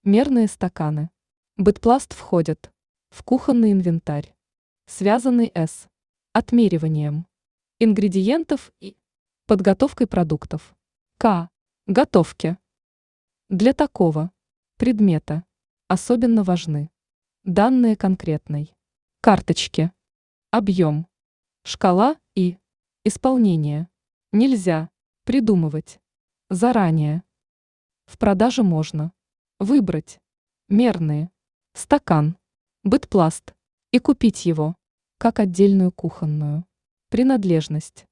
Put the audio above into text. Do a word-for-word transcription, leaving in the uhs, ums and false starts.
Мерные стаканы. Бытпласт входит в кухонный инвентарь, связанный с отмериванием ингредиентов и подготовкой продуктов. К. Готовки. Для такого предмета особенно важны данные конкретной карточки, объем, шкала и исполнение. Нельзя придумывать заранее. В продаже можно выбрать мерные стакан, бытпласт и купить его как отдельную кухонную принадлежность.